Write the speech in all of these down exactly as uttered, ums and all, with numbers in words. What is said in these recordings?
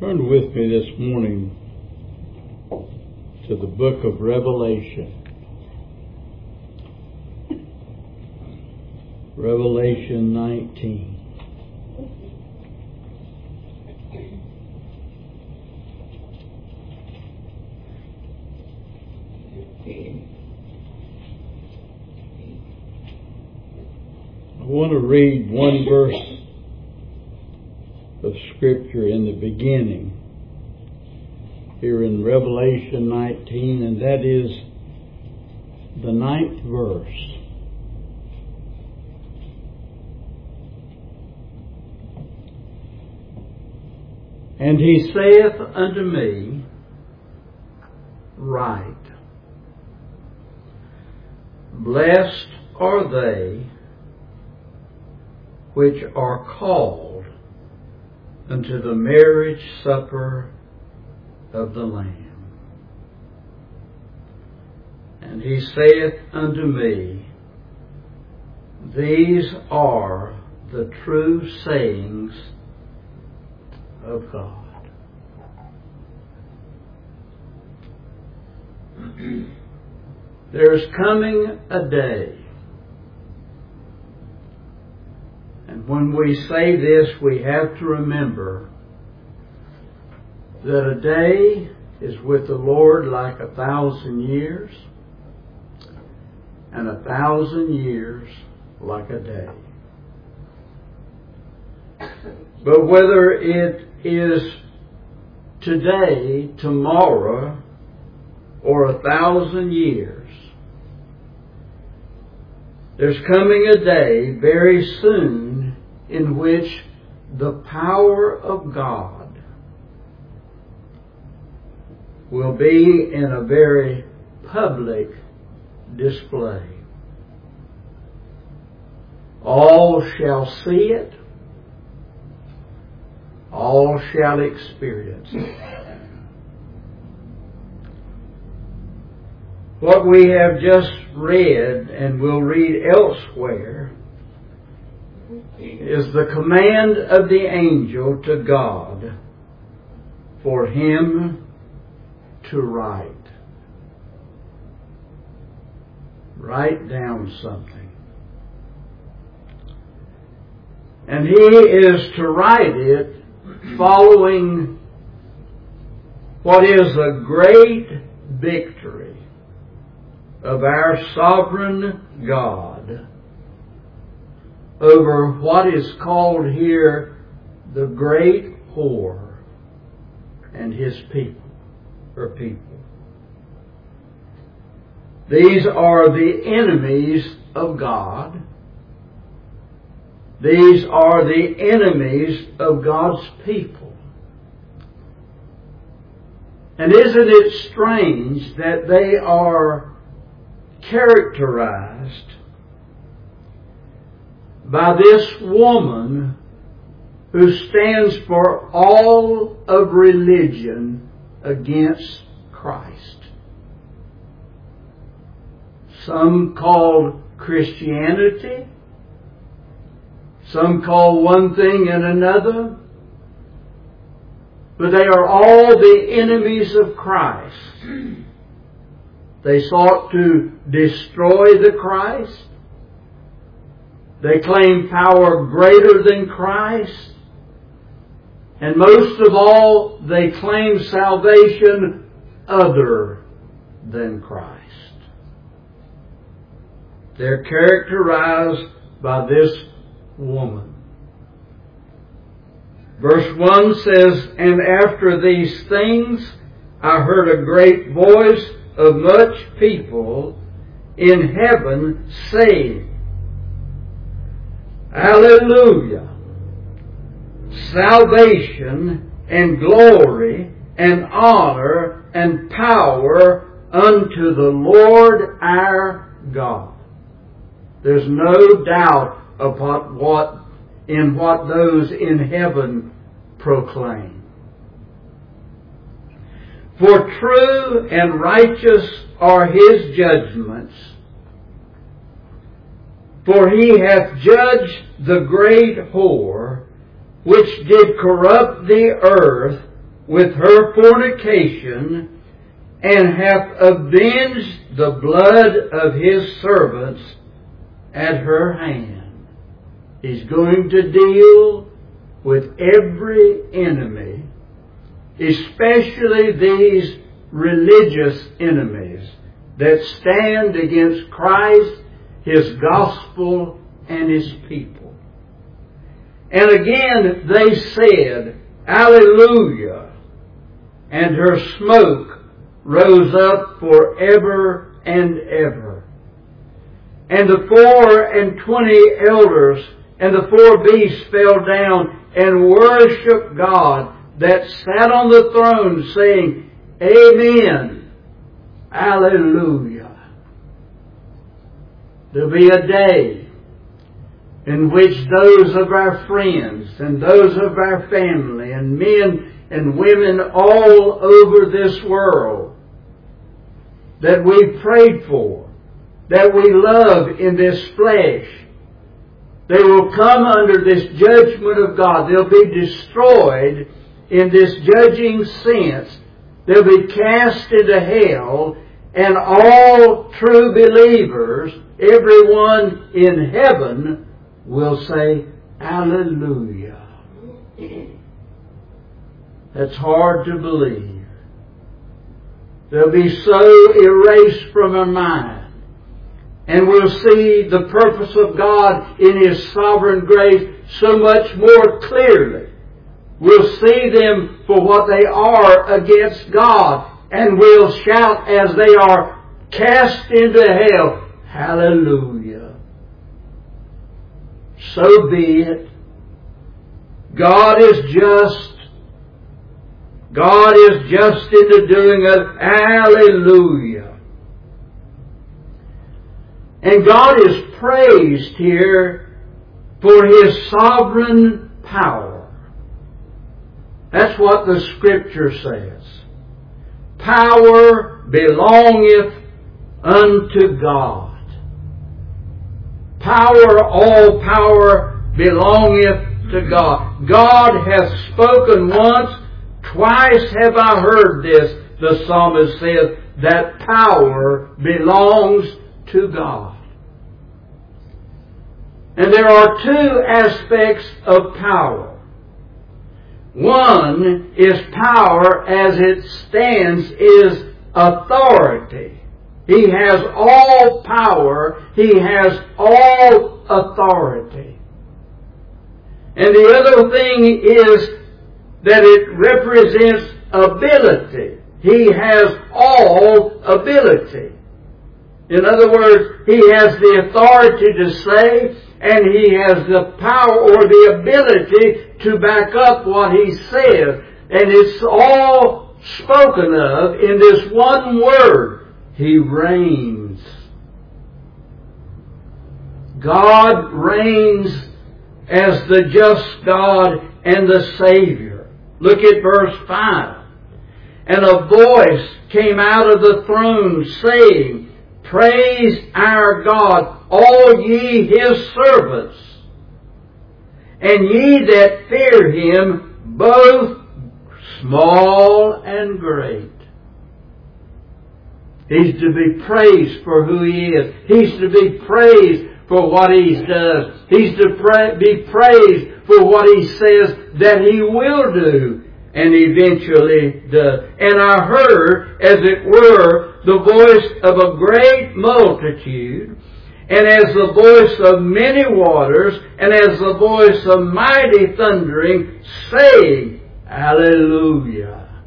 Turn with me this morning to the book of Revelation. Revelation nineteen. I want to read one verse of Scripture in the beginning here in Revelation nineteen, and that is the ninth verse. And he saith unto me, Write, Blessed are they which are called unto the marriage supper of the Lamb. And he saith unto me, These are the true sayings of God. There is coming a day, and when we say this, we have to remember that a day is with the Lord like a thousand years, and a thousand years like a day. But whether it is today, tomorrow, or a thousand years, there's coming a day very soon in which the power of God will be in a very public display. All shall see it. All shall experience it. What we have just read and will read elsewhere is the command of the angel to God for him to write. Write down something. And he is to write it following what is a great victory of our sovereign God over what is called here the great whore and his people, her people. These are the enemies of God. These are the enemies of God's people. And isn't it strange that they are characterized by this woman who stands for all of religion against Christ? Some call Christianity, some call one thing and another, but they are all the enemies of Christ. They sought to destroy the Christ. They claim power greater than Christ. And most of all, they claim salvation other than Christ. They're characterized by this woman. Verse one says, And after these things I heard a great voice of much people in heaven saying, Alleluia! Salvation and glory and honor and power unto the Lord our God. There's no doubt about what in what those in heaven proclaim. For true and righteous are his judgments, for he hath judged the great whore, which did corrupt the earth with her fornication, and hath avenged the blood of his servants at her hand. He's going to deal with every enemy, especially these religious enemies that stand against Christ, His gospel, and His people. And again they said, Alleluia, and her smoke rose up forever and ever. And the four and twenty elders and the four beasts fell down and worshiped God that sat on the throne, saying, Amen, Alleluia. There'll be a day in which those of our friends and those of our family and men and women all over this world that we prayed for, that we love in this flesh, they will come under this judgment of God. They'll be destroyed in this judging sense. They'll be cast into hell, and all true believers, everyone in heaven, will say, Alleluia. That's hard to believe. They'll be so erased from our mind. And we'll see the purpose of God in His sovereign grace so much more clearly. We'll see them for what they are against God, and we'll shout as they are cast into hell, Hallelujah. So be it. God is just. God is just in the doing of Hallelujah. And God is praised here for His sovereign power. That's what the Scripture says. Power belongeth unto God. Power, all power belongeth to God. God hath spoken once, twice have I heard this, the psalmist saith, that power belongs to God. And there are two aspects of power. One is power as it stands, is authority. He has all power. He has all authority. And the other thing is that it represents ability. He has all ability. In other words, He has the authority to say, and He has the power or the ability to back up what He says. And it's all spoken of in this one word. He reigns. God reigns as the just God and the Savior. Look at verse five. And a voice came out of the throne saying, Praise our God, all ye His servants, and ye that fear Him, both small and great. He's to be praised for who He is. He's to be praised for what He does. He's to pra- be praised for what He says that He will do and eventually does. And I heard, as it were, the voice of a great multitude, and as the voice of many waters, and as the voice of mighty thundering, saying, Alleluia.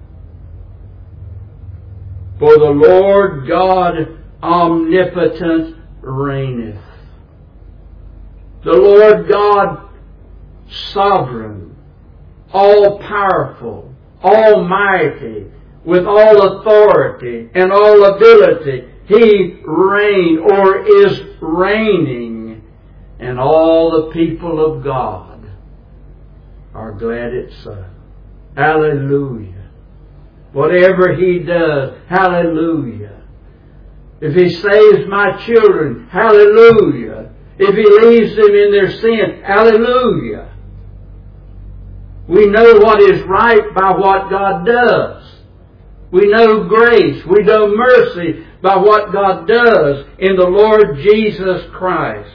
For the Lord God omnipotent reigneth. The Lord God sovereign, all-powerful, almighty, with all authority and all ability, He reigns or is reigning, and all the people of God are glad it's so. Hallelujah. Whatever He does, hallelujah. If He saves my children, hallelujah. If He leaves them in their sin, hallelujah. We know what is right by what God does. We know grace. We know mercy by what God does in the Lord Jesus Christ.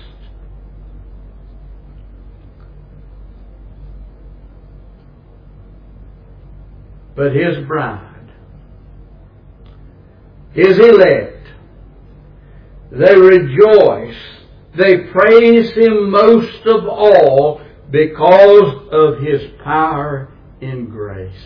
But His bride, His elect, they rejoice. They praise Him most of all because of His power in grace.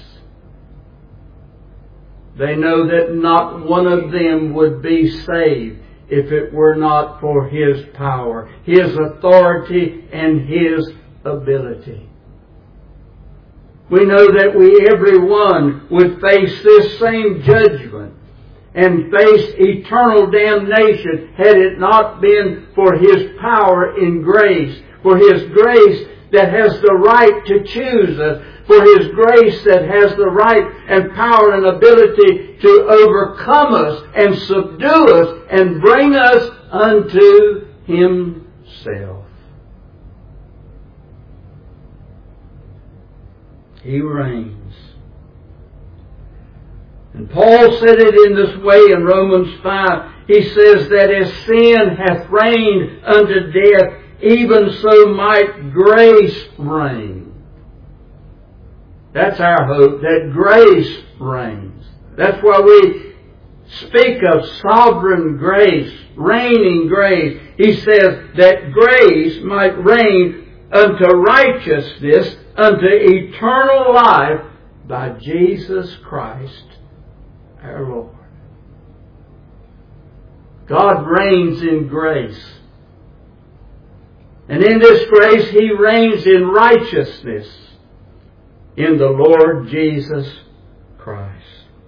They know that not one of them would be saved if it were not for His power, His authority, and His ability. We know that we, everyone, would face this same judgment and face eternal damnation had it not been for His power in grace, for His grace that has the right to choose us, for His grace that has the right and power and ability to overcome us and subdue us and bring us unto Himself. He reigns. And Paul said it in this way in Romans five. He says that as sin hath reigned unto death, even so might grace reign. That's our hope, that grace reigns. That's why we speak of sovereign grace, reigning grace. He says that grace might reign unto righteousness, unto eternal life by Jesus Christ our Lord. God reigns in grace. And in this grace He reigns in righteousness in the Lord Jesus Christ.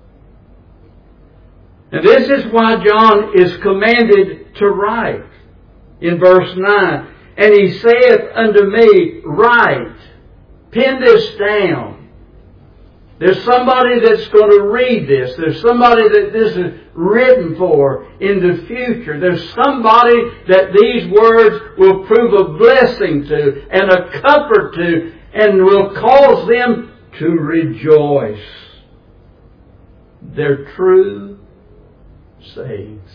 And this is why John is commanded to write in verse nine. And he saith unto me, write, pen this down. There's somebody that's going to read this. There's somebody that this is written for in the future. There's somebody that these words will prove a blessing to and a comfort to and will cause them to rejoice. They're true sayings.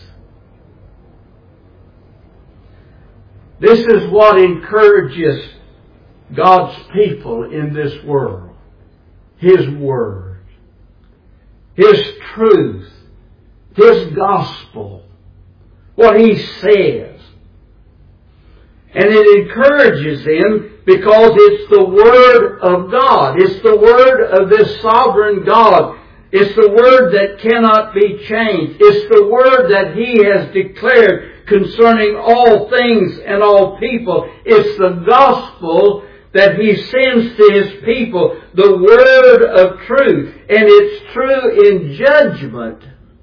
This is what encourages God's people in this world. His Word, His truth, His gospel, what He says. And it encourages them because it's the Word of God. It's the Word of this sovereign God. It's the Word that cannot be changed. It's the Word that He has declared concerning all things and all people. It's the gospel that He sends to His people, the Word of truth. And it's true in judgment.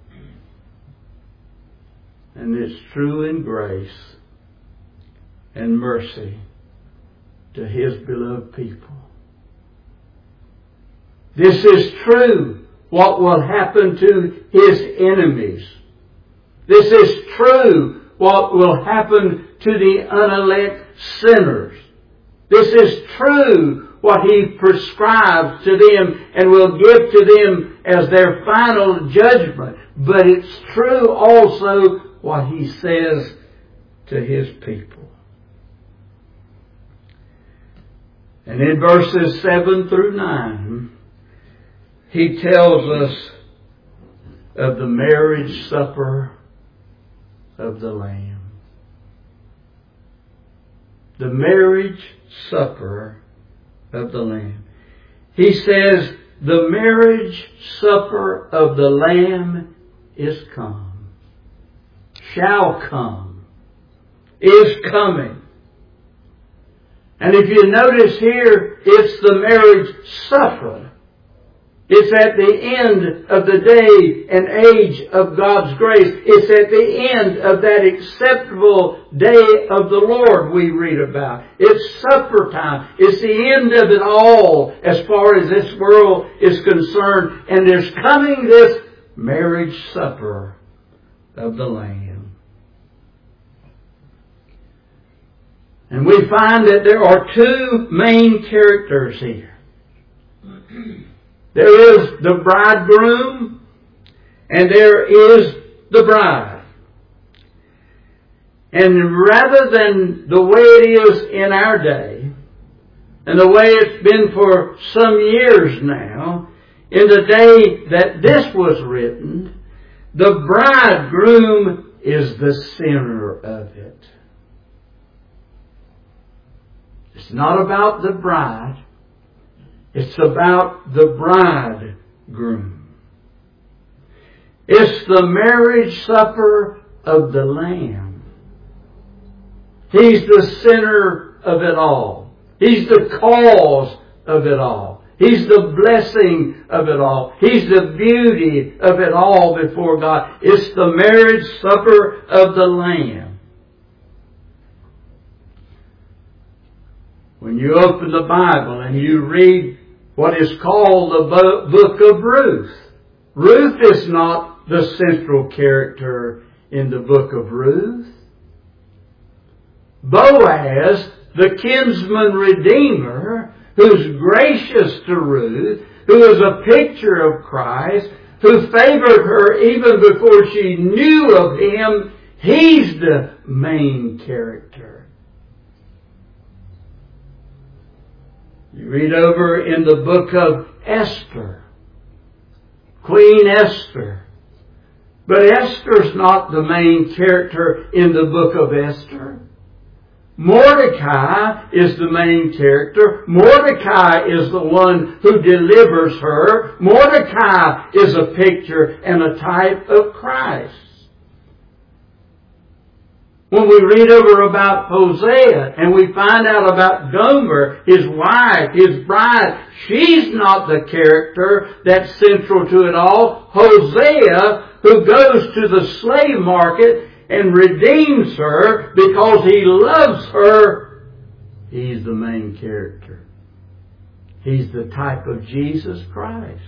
And it's true in grace and mercy to His beloved people. This is true what will happen to His enemies. This is true what will happen to the unelect sinners. This is true what He prescribes to them and will give to them as their final judgment. But it's true also what He says to His people. And in verses seven through nine, He tells us of the marriage supper of the Lamb. The marriage supper of the Lamb. He says, the marriage supper of the Lamb is come, shall come, is coming. And if you notice here, it's the marriage supper. It's at the end of the day and age of God's grace. It's at the end of that acceptable day of the Lord we read about. It's supper time. It's the end of it all as far as this world is concerned. And there's coming this marriage supper of the Lamb. And we find that there are two main characters here. There is the bridegroom and there is the bride. And rather than the way it is in our day, and the way it's been for some years now, in the day that this was written, the bridegroom is the center of it. It's not about the bride. It's about the bridegroom. It's the marriage supper of the Lamb. He's the center of it all. He's the cause of it all. He's the blessing of it all. He's the beauty of it all before God. It's the marriage supper of the Lamb. When you open the Bible and you read what is called the book of Ruth, Ruth is not the central character in the book of Ruth. Boaz, the kinsman redeemer, who's gracious to Ruth, who is a picture of Christ, who favored her even before she knew of Him, he's the main character. You read over in the book of Esther, Queen Esther. But Esther's not the main character in the book of Esther. Mordecai is the main character. Mordecai is the one who delivers her. Mordecai is a picture and a type of Christ. When we read over about Hosea and we find out about Gomer, his wife, his bride, she's not the character that's central to it all. Hosea, who goes to the slave market and redeems her because he loves her, he's the main character. He's the type of Jesus Christ.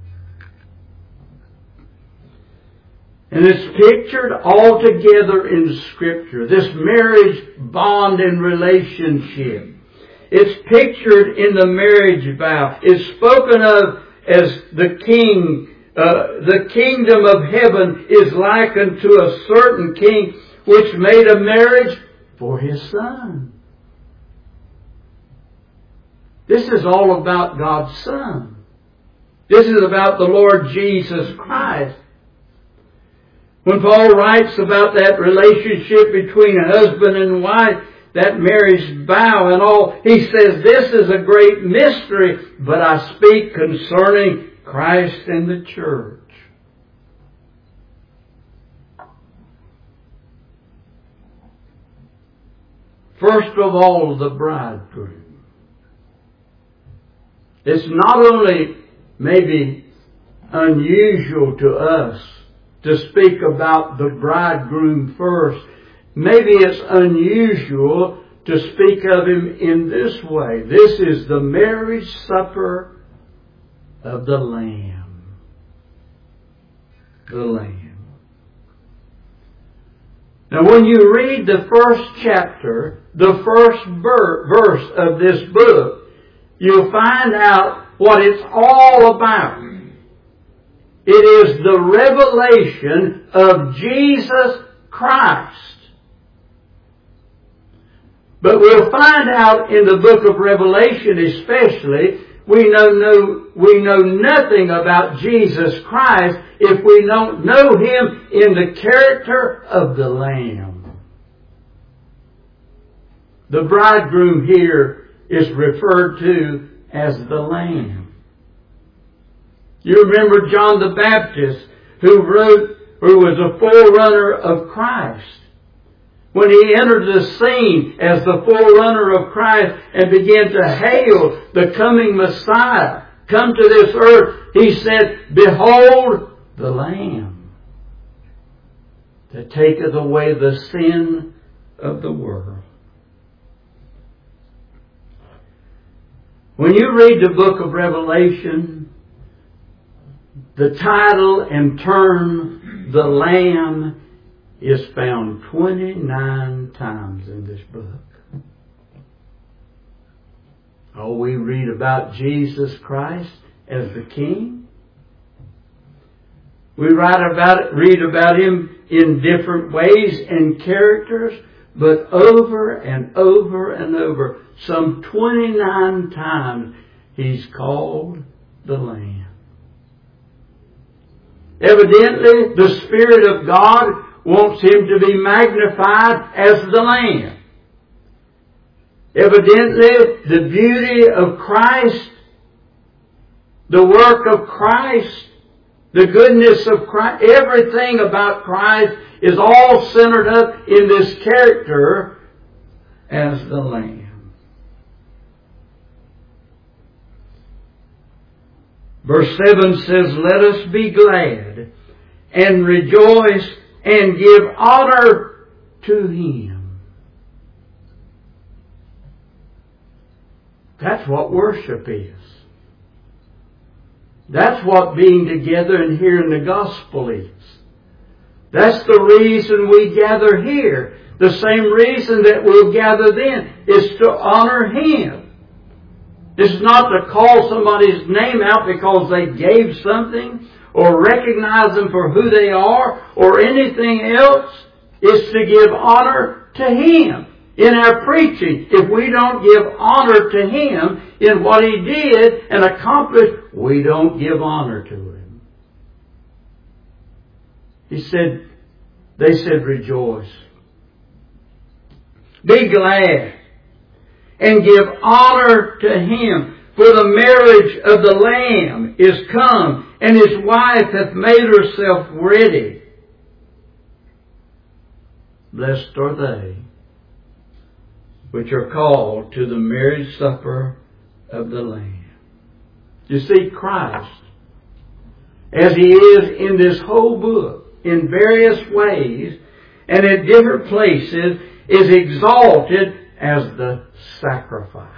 And it's pictured all together in Scripture, this marriage bond and relationship. It's pictured in the marriage vow. It's spoken of as the king. Uh, the kingdom of heaven is likened to a certain king which made a marriage for his son. This is all about God's Son. This is about the Lord Jesus Christ. When Paul writes about that relationship between a husband and wife, that marriage vow and all, he says, this is a great mystery, but I speak concerning Christ and the church. First of all, the bridegroom. It's not only maybe unusual to us to speak about the bridegroom first. Maybe it's unusual to speak of him in this way. This is the marriage supper of the Lamb. The Lamb. Now when you read the first chapter, the first verse of this book, you'll find out what it's all about. It is the revelation of Jesus Christ. But we'll find out in the book of Revelation especially, we know, no, we know nothing about Jesus Christ if we don't know Him in the character of the Lamb. The bridegroom here is referred to as the Lamb. You remember John the Baptist, who wrote, who was a forerunner of Christ. When he entered the scene as the forerunner of Christ and began to hail the coming Messiah, come to this earth, he said, behold the Lamb that taketh away the sin of the world. When you read the book of Revelation, the title and term, the Lamb, is found twenty-nine times in this book. Oh, we read about Jesus Christ as the King. We write about it, read about Him in different ways and characters, but over and over and over, some twenty-nine times, He's called the Lamb. Evidently, the Spirit of God wants Him to be magnified as the Lamb. Evidently, the beauty of Christ, the work of Christ, the goodness of Christ, everything about Christ is all centered up in this character as the Lamb. Verse seven says, "Let us be glad and rejoice and give honor to Him." That's what worship is. That's what being together and hearing the gospel is. That's the reason we gather here. The same reason that we'll gather then is to honor Him. It's not to call somebody's name out because they gave something or recognize them for who they are or anything else. It's to give honor to Him. In our preaching, if we don't give honor to Him in what He did and accomplished, we don't give honor to Him. He said, they said, rejoice. Be glad and give honor to Him, for the marriage of the Lamb is come, and His wife hath made herself ready. Blessed are they which are called to the marriage supper of the Lamb. You see, Christ, as He is in this whole book, in various ways, and at different places, is exalted as the sacrifice.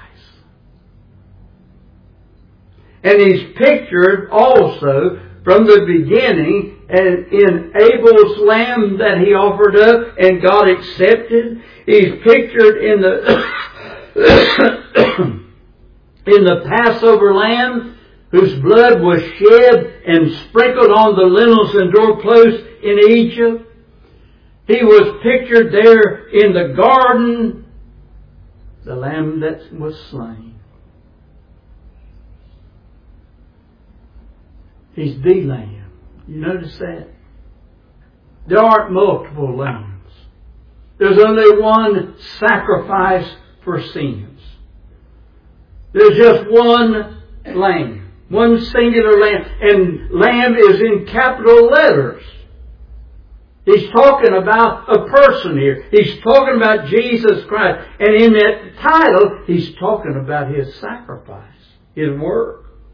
And He's pictured also from the beginning and in Abel's lamb that he offered up and God accepted. He's pictured in the in the Passover lamb whose blood was shed and sprinkled on the lintels and doorposts in Egypt. He was pictured there in the garden, the lamb that was slain. He's the Lamb. You notice that? There aren't multiple lambs. There's only one sacrifice for sins. There's just one lamb. One singular lamb. And lamb is in capital letters. He's talking about a person here. He's talking about Jesus Christ. And in that title, He's talking about His sacrifice, His work.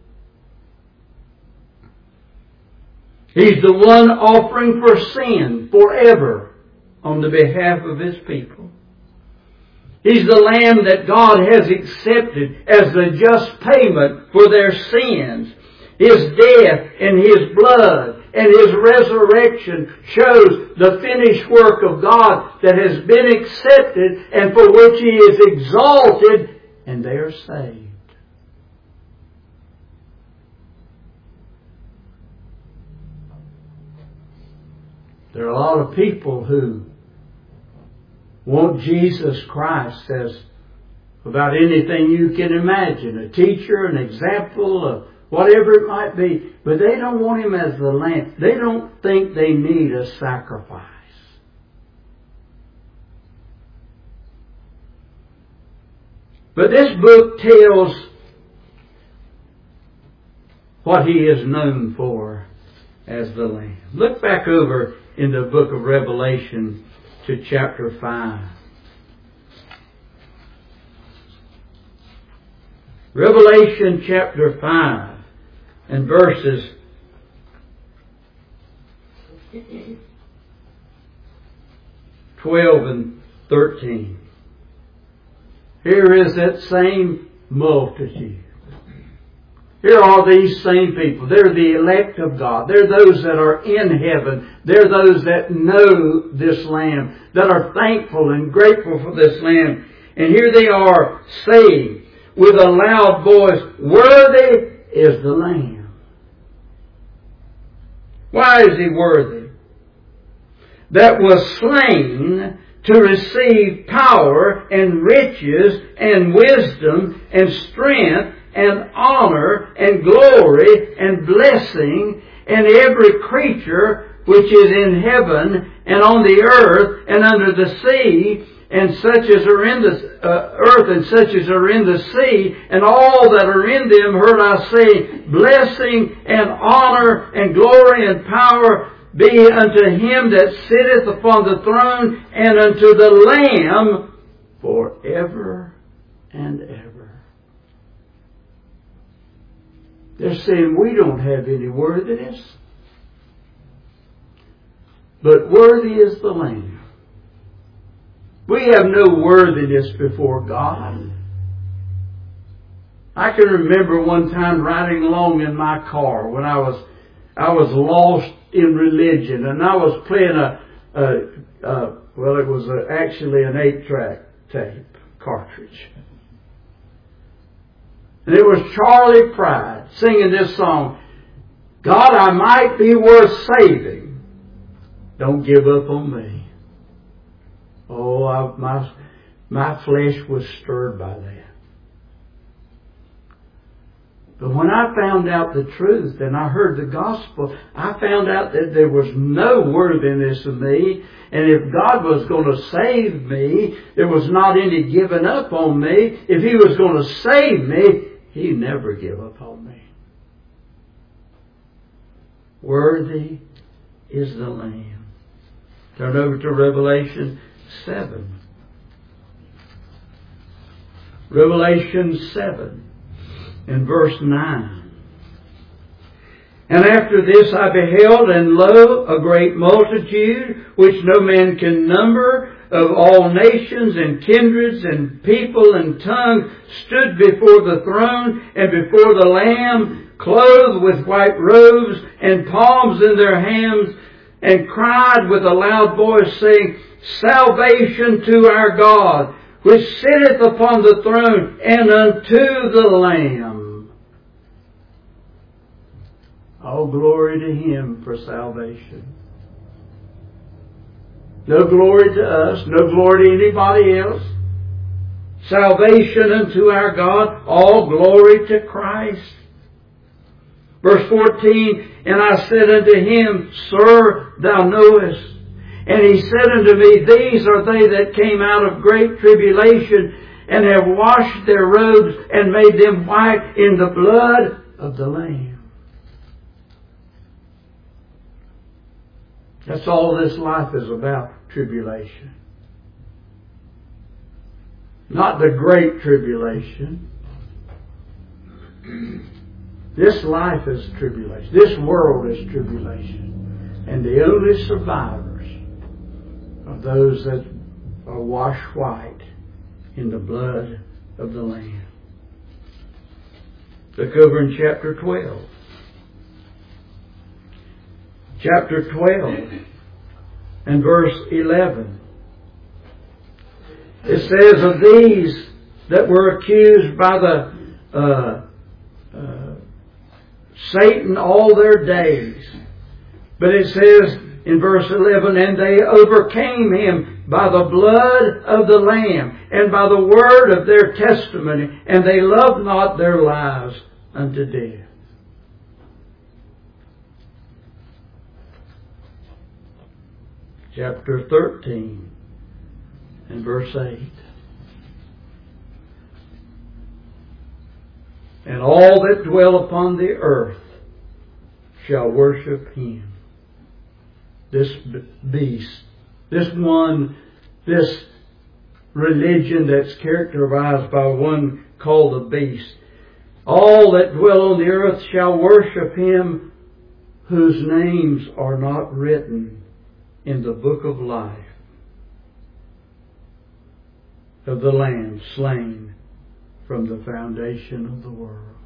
He's the one offering for sin forever on the behalf of His people. He's the Lamb that God has accepted as the just payment for their sins. His death and His blood and His resurrection shows the finished work of God that has been accepted and for which He is exalted, and they are saved. There are a lot of people who want Jesus Christ as about anything you can imagine. A teacher, an example, of whatever it might be. But they don't want Him as the Lamb. They don't think they need a sacrifice. But this book tells what He is known for as the Lamb. Look back over in the book of Revelation to chapter five. Revelation chapter five and verses twelve and thirteen. Here is that same multitude. Here are these same people. They're the elect of God. They're those that are in heaven. They're those that know this Lamb, that are thankful and grateful for this Lamb. And here they are saying, with a loud voice, "Worthy is the Lamb." Why is He worthy? That was slain to receive power and riches and wisdom and strength and honor and glory and blessing, and every creature which is in heaven and on the earth and under the sea, and such as are in the uh, earth and such as are in the sea, and all that are in them, heard I say, blessing and honor and glory and power be unto Him that sitteth upon the throne and unto the Lamb forever and ever. They're saying we don't have any worthiness, but worthy is the Lamb. We have no worthiness before God. I can remember one time riding along in my car when I was I was lost in religion, and I was playing a, a, a well, it was a, actually an eight-track tape cartridge, and it was Charlie Pride singing this song, "God, I might be worth saving. Don't give up on me." Oh, I, my my flesh was stirred by that. But when I found out the truth and I heard the gospel, I found out that there was no worthiness in me. And if God was going to save me, there was not any giving up on me. If He was going to save me, He never give up on me. Worthy is the Lamb. Turn over to Revelation seven. Revelation seven. In verse nine. "And after this I beheld, and lo, a great multitude, which no man can number, of all nations and kindreds and people and tongues, stood before the throne and before the Lamb, clothed with white robes and palms in their hands, and cried with a loud voice, saying, Salvation to our God, which sitteth upon the throne, and unto the Lamb. All glory to Him for salvation. No glory to us, no glory to anybody else. Salvation unto our God, all glory to Christ. Verse fourteen, "And I said unto Him, Sir, Thou knowest. And He said unto me, These are they that came out of great tribulation, and have washed their robes, and made them white in the blood of the Lamb." That's all this life is about, tribulation. Not the great tribulation. This life is tribulation. This world is tribulation. And the only survivors are those that are washed white in the blood of the Lamb. Look over in chapter twelve. Chapter twelve and verse eleven. It says, "Of these that were accused by the uh, uh, Satan all their days." But it says in verse eleven, "And they overcame him by the blood of the Lamb and by the word of their testimony, and they loved not their lives unto death." Chapter thirteen and verse eight. "And all that dwell upon the earth shall worship Him." This beast, this one, this religion that's characterized by one called the beast. "All that dwell on the earth shall worship Him, whose names are not written in the book of life of the Lamb slain from the foundation of the world."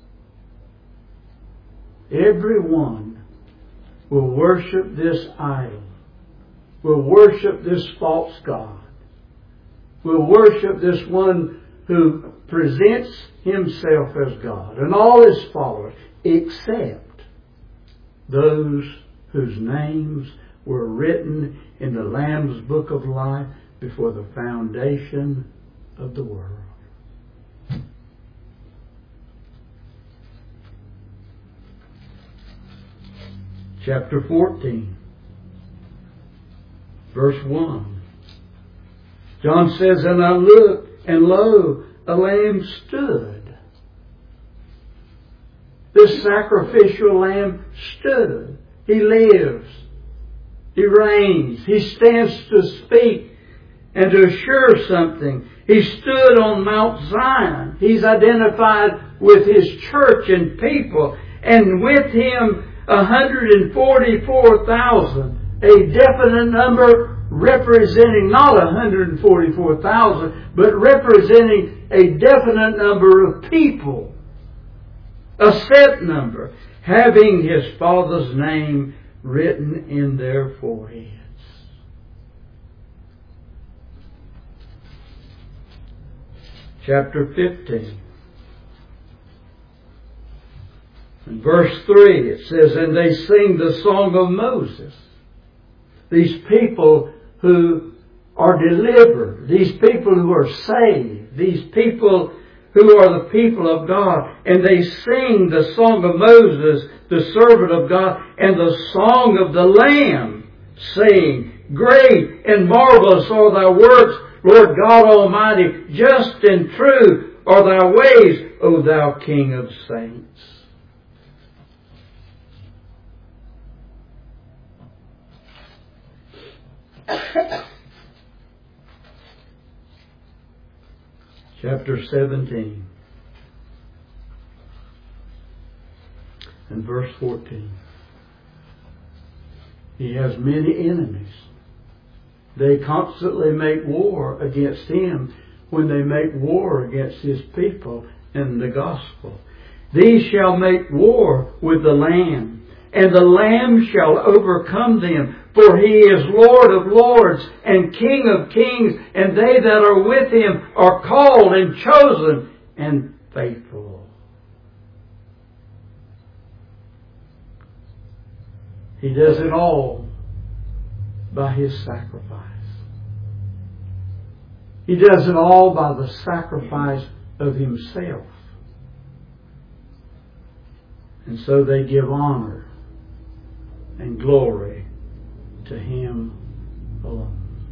Everyone will worship this idol, will worship this false god, will worship this one who presents himself as God and all his followers, except those whose names were written in the Lamb's book of life before the foundation of the world. Chapter fourteen, verse one. John says, "And I looked, and lo, a lamb stood." This sacrificial lamb stood. He lives. He reigns. He stands to speak and to assure something. He stood on Mount Zion. He's identified with his church and people. And with him, one hundred forty-four thousand. A definite number representing not one hundred forty-four thousand, but representing a definite number of people. A set number, having his Father's name written in their foreheads. Chapter fifteen. In verse three it says, "And they sing the song of Moses." These people who are delivered, these people who are saved, these people who are the people of God, and they sing the song of Moses, the servant of God, and the song of the Lamb, saying, "Great and marvelous are thy works, Lord God Almighty, just and true are thy ways, O thou King of saints." Chapter seventeen and verse fourteen. He has many enemies. They constantly make war against him when they make war against his people and the gospel. "These shall make war with the Lamb, and the Lamb shall overcome them. For he is Lord of lords and King of kings, and they that are with him are called and chosen and faithful." He does it all by his sacrifice. He does it all by the sacrifice of himself. And so they give honor and glory to him alone.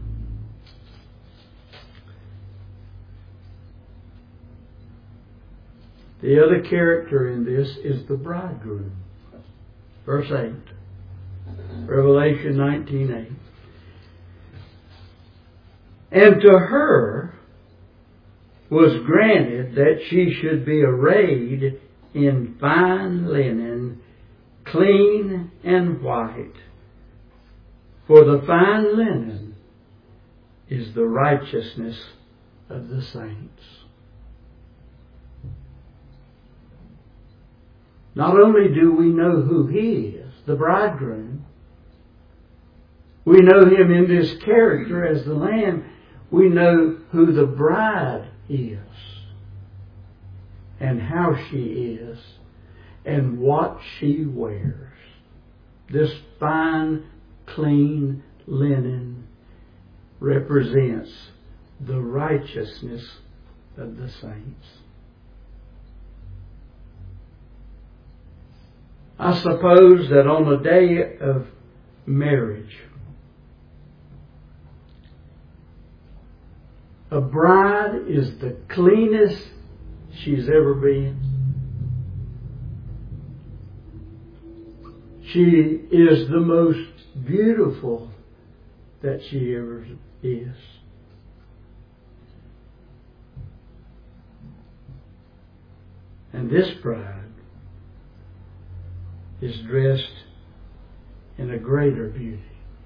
The other character in this is the bridegroom. Verse eight. Revelation nineteen eight. "And to her was granted that she should be arrayed in fine linen, clean and white. For the fine linen is the righteousness of the saints." Not only do we know who he is, the bridegroom, we know him in this character as the Lamb, we know who the bride is and how she is and what she wears. This fine, clean linen represents the righteousness of the saints. I suppose that on the day of marriage, a bride is the cleanest she's ever been. She is the most beautiful that she ever is. And this bride is dressed in a greater beauty.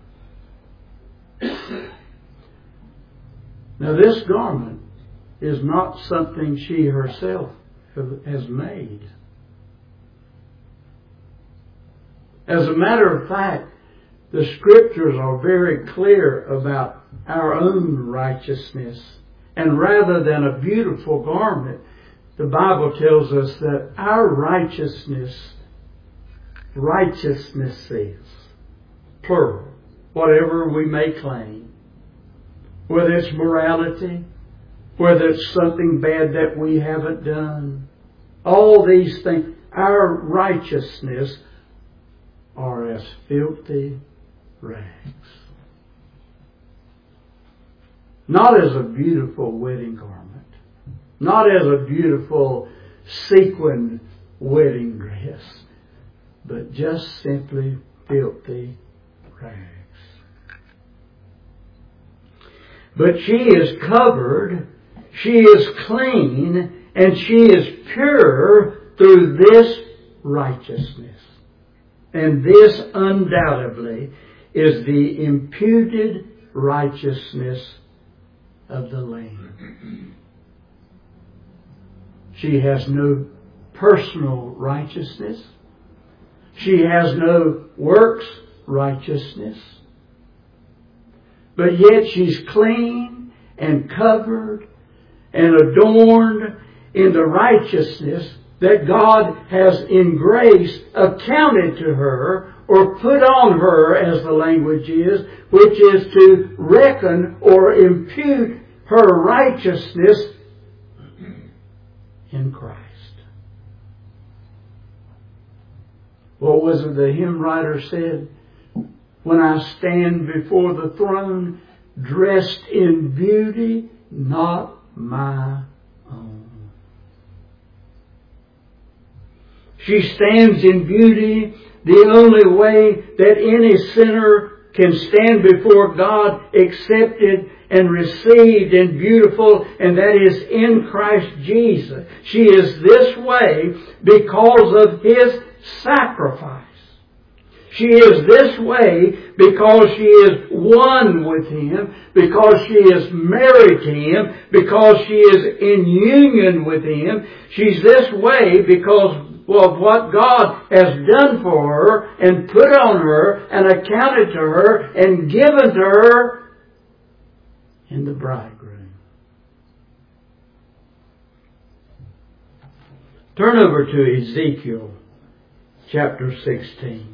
Now, this garment is not something she herself has made. As a matter of fact, the Scriptures are very clear about our own righteousness And rather than a beautiful garment, the Bible tells us that our righteousness, righteousnesses, plural, whatever we may claim, whether it's morality, whether it's something bad that we haven't done, all these things, our righteousness are as filthy rags. Not as a beautiful wedding garment, not as a beautiful sequined wedding dress, but just simply filthy rags. But she is covered, she is clean, and she is pure through this righteousness. And this undoubtedly is the imputed righteousness of the Lamb. She has no personal righteousness. She has no works righteousness. But yet she's clean and covered and adorned in the righteousness that God has in grace accounted to her, or put on her, as the language is, which is to reckon or impute her righteousness in Christ. What was it the hymn writer said? When I stand before the throne, dressed in beauty, not my own. She stands in beauty the only way that any sinner can stand before God, accepted and received and beautiful, and that is in Christ Jesus. She is this way because of His sacrifice. She is this way because she is one with Him, because she is married to Him, because she is in union with Him. She's this way because of what God has done for her and put on her and accounted to her and given to her in the bridegroom. Turn over to Ezekiel chapter sixteen.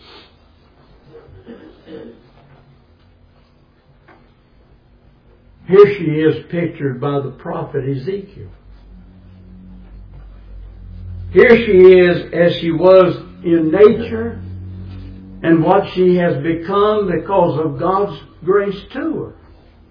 Here she is pictured by the prophet Ezekiel. Here she is as she was in nature and what she has become because of God's grace to her.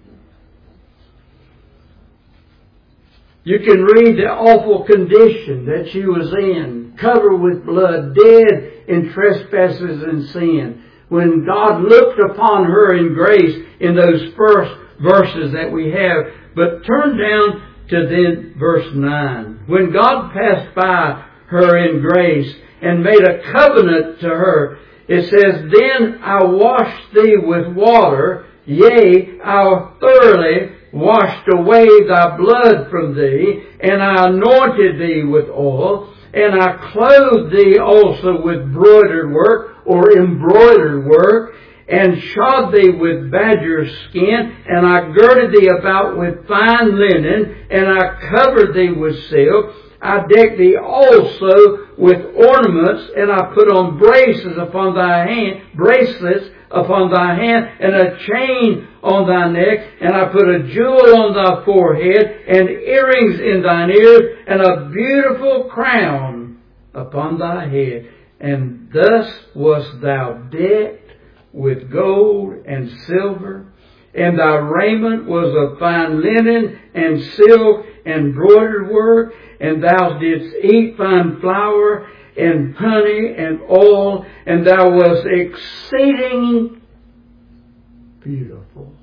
You can read the awful condition that she was in, covered with blood, dead in trespasses and sin. When God looked upon her in grace in those first verses that we have. But turn down to then verse nine. When God passed by her in grace and made a covenant to her, it says, Then I washed thee with water, yea, I thoroughly washed away thy blood from thee, and I anointed thee with oil, and I clothed thee also with broidered work, or embroidered work, and shod thee with badger skin, and I girded thee about with fine linen, and I covered thee with silk. I decked thee also with ornaments, and I put on braces upon thy hand, bracelets upon thy hand, and a chain on thy neck, and I put a jewel on thy forehead, and earrings in thine ears, and a beautiful crown upon thy head. And thus wast thou decked with gold and silver, and thy raiment was of fine linen and silk and broidered work, and thou didst eat fine flour and honey and oil, and thou wast exceeding beautiful.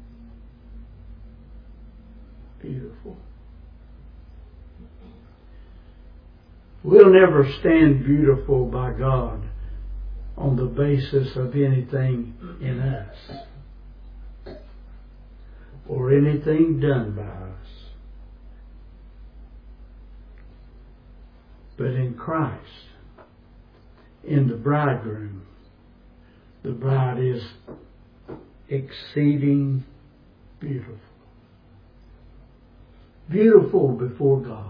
Beautiful. We'll never stand beautiful by God on the basis of anything in us or anything done by us. But in Christ, in the bridegroom, the bride is exceeding beautiful. beautiful before God.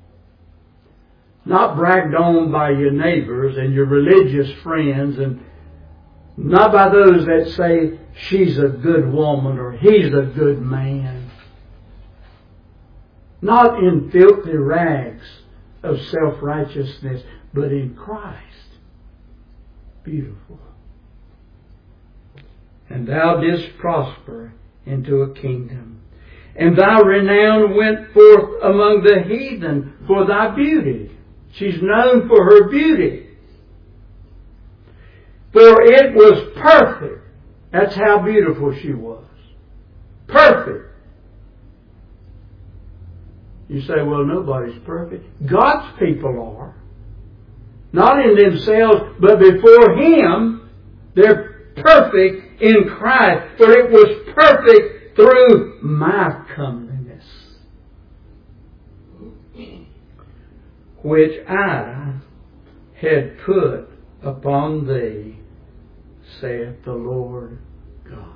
Not bragged on by your neighbors and your religious friends, and not by those that say she's a good woman or he's a good man. Not in filthy rags of self-righteousness, but in Christ. Beautiful. And thou didst prosper into a kingdom. And thy renown went forth among the heathen for thy beauty. She's known for her beauty. For it was perfect. That's how beautiful she was. Perfect. You say, well, nobody's perfect. God's people are. Not in themselves, but before Him, they're perfect in Christ. For it was perfect through my comeliness, which I had put upon thee, saith the Lord God.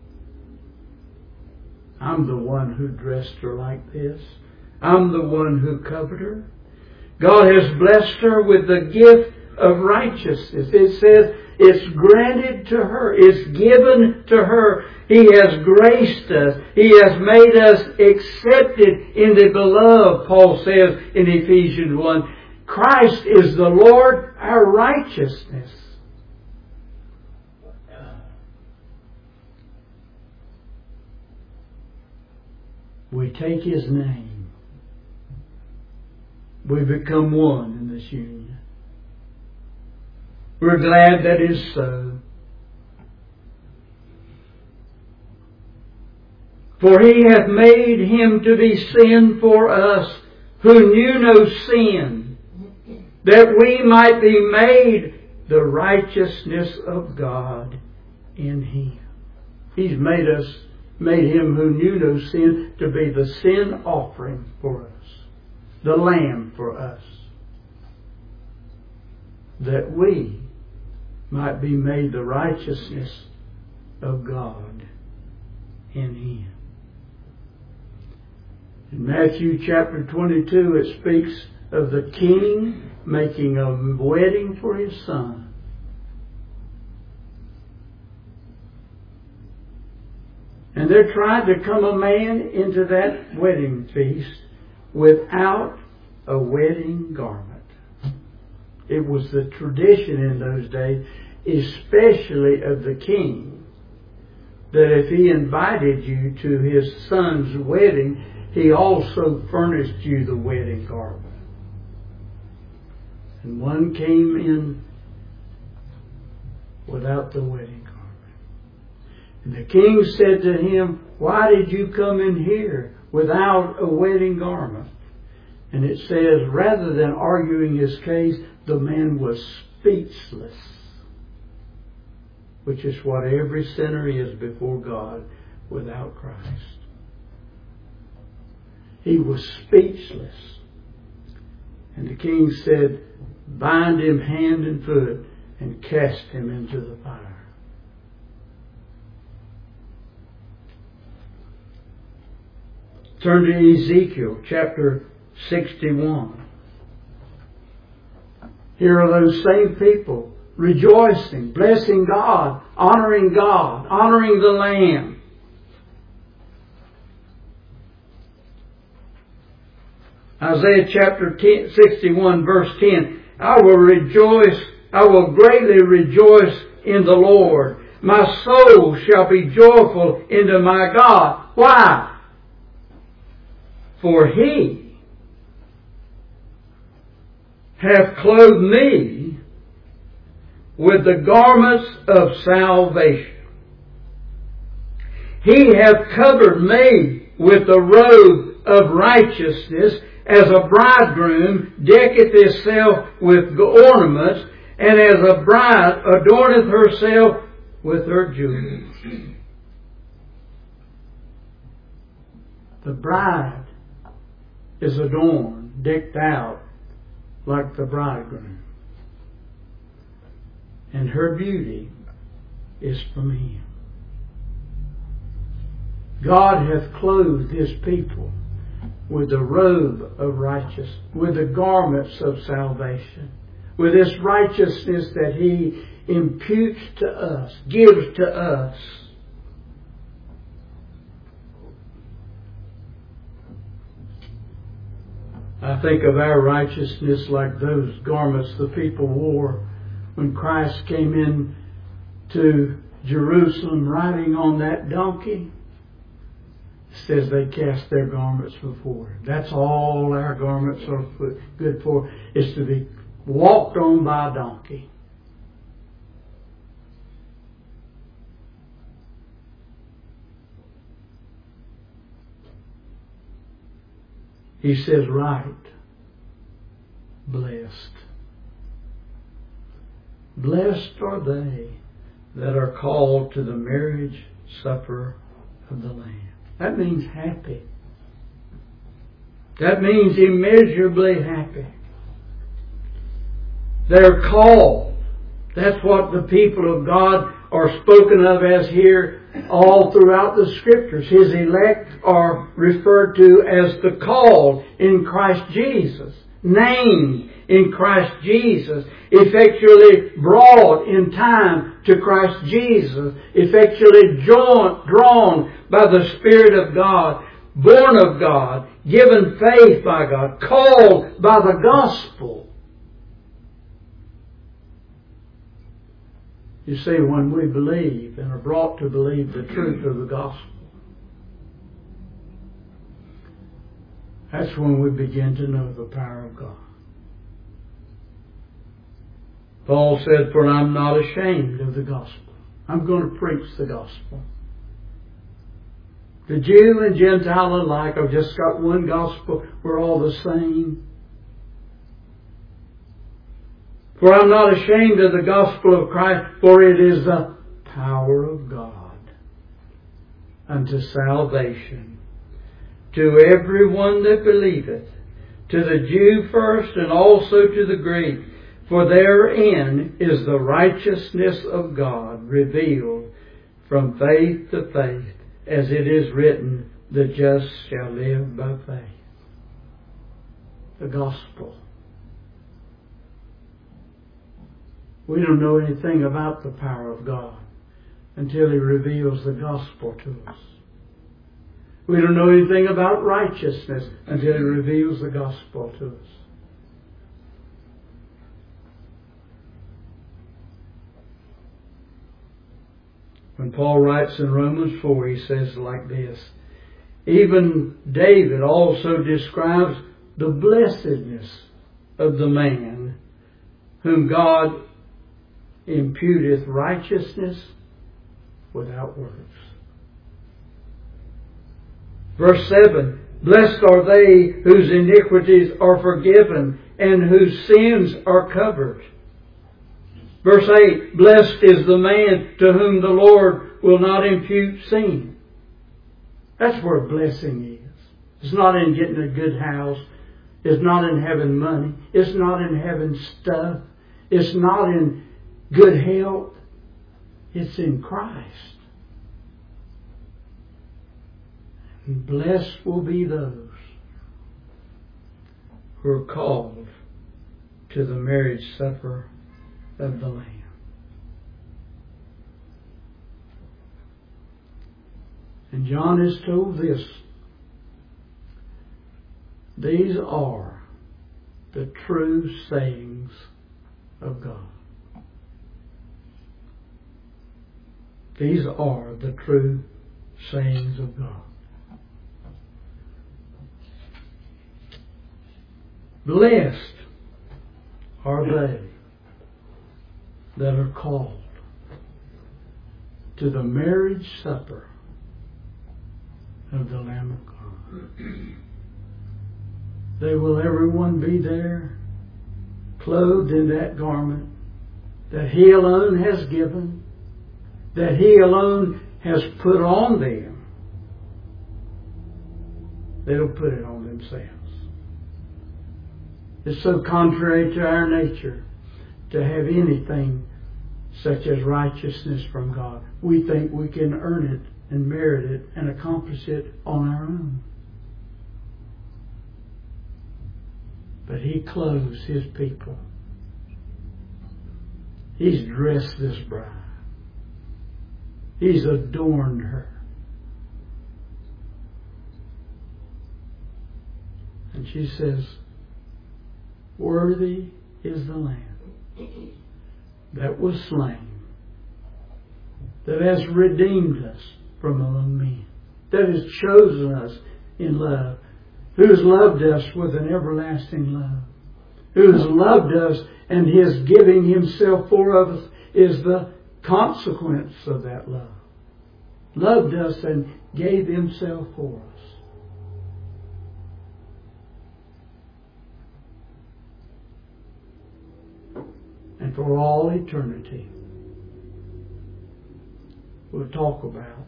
I'm the one who dressed her like this. I'm the one who covered her. God has blessed her with the gift of righteousness. It says it's granted to her. It's given to her. He has graced us. He has made us accepted in the beloved, Paul says in Ephesians one. Christ is the Lord, our righteousness. We take His name. We become one in this union. We're glad that is so. For He hath made Him to be sin for us, who knew no sin, that we might be made the righteousness of God in Him. He's made us, made Him who knew no sin to be the sin offering for us, the Lamb for us, that we might be made the righteousness of God in Him. In Matthew chapter twenty-two, it speaks of the king making a wedding for his son. And there tried to come a man into that wedding feast without a wedding garment. It was the tradition in those days, especially of the king, that if he invited you to his son's wedding, he also furnished you the wedding garment. And one came in without the wedding garment. And the king said to him, "Why did you come in here without a wedding garment?" And it says, rather than arguing his case, the man was speechless, which is what every sinner is before God without Christ. He was speechless. And the king said, "Bind him hand and foot and cast him into the fire." Turn to Ezekiel chapter sixty-one. Here are those same people rejoicing, blessing God, honoring God, honoring the Lamb. Isaiah chapter sixty-one verse ten. I will rejoice, I will greatly rejoice in the Lord. My soul shall be joyful into my God. Why? For He hath clothed me with the garments of salvation. He hath covered me with the robe of righteousness, as a bridegroom decketh himself with ornaments, and as a bride adorneth herself with her jewels. The bride is adorned, decked out like the bridegroom. And her beauty is from Him. God hath clothed His people with the robe of righteousness, with the garments of salvation, with this righteousness that He imputes to us, gives to us. I think of our righteousness like those garments the people wore when Christ came in to Jerusalem riding on that donkey. It says they cast their garments before Him. That's all our garments are good for, is to be walked on by a donkey. He says, right, blessed. Blessed are they that are called to the marriage supper of the Lamb. That means happy. That means immeasurably happy. They're called. That's what the people of God are spoken of as here all throughout the Scriptures. His elect are referred to as the called in Christ Jesus, named in Christ Jesus, effectually brought in time to Christ Jesus, effectually drawn, drawn by the Spirit of God, born of God, given faith by God, called by the gospel. You see, when we believe and are brought to believe the truth of the gospel, that's when we begin to know the power of God. Paul said, for I'm not ashamed of the gospel. I'm going to preach the gospel. The Jew and Gentile alike, I've just got one gospel. We're all the same. For I'm not ashamed of the gospel of Christ, for it is the power of God unto salvation to everyone that believeth, to the Jew first and also to the Greek. For therein is the righteousness of God revealed from faith to faith, as it is written, the just shall live by faith. The gospel. We don't know anything about the power of God until He reveals the gospel to us. We don't know anything about righteousness until He reveals the gospel to us. When Paul writes in Romans four, he says like this, even David also describes the blessedness of the man whom God imputeth righteousness without works. Verse seven, blessed are they whose iniquities are forgiven and whose sins are covered. Verse eight, blessed is the man to whom the Lord will not impute sin. That's where blessing is. It's not in getting a good house. It's not in having money. It's not in having stuff. It's not in good health. It's in Christ. And blessed will be those who are called to the marriage supper of the Lamb. And John is told this. These are the true sayings of God. These are the true sayings of God. Blessed are they that are called to the marriage supper of the Lamb of God. They will everyone be there, clothed in that garment that He alone has given, that He alone has put on them. They don't put it on themselves. It's so contrary to our nature to have anything such as righteousness from God. We think we can earn it and merit it and accomplish it on our own. But He clothes His people. He's dressed this bride. He's adorned her. And she says, worthy is the Lamb that was slain, that has redeemed us from among men, that has chosen us in love, who has loved us with an everlasting love, who has loved us, and His giving Himself for us is the consequence of that love. Loved us and gave Himself for us. And for all eternity, we'll talk about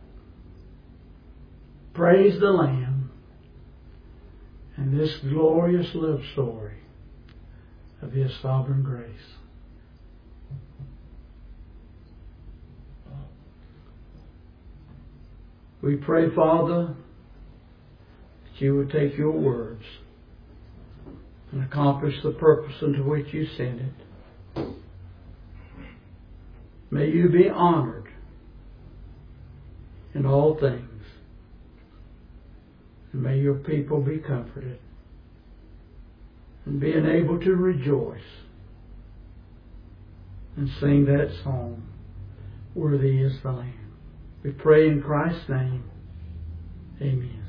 praise the Lamb and this glorious love story of His sovereign grace. We pray, Father, that You would take Your words and accomplish the purpose unto which You sent it. May You be honored in all things. And may Your people be comforted and being able to rejoice and sing that song, worthy is the Lamb. We pray in Christ's name. Amen.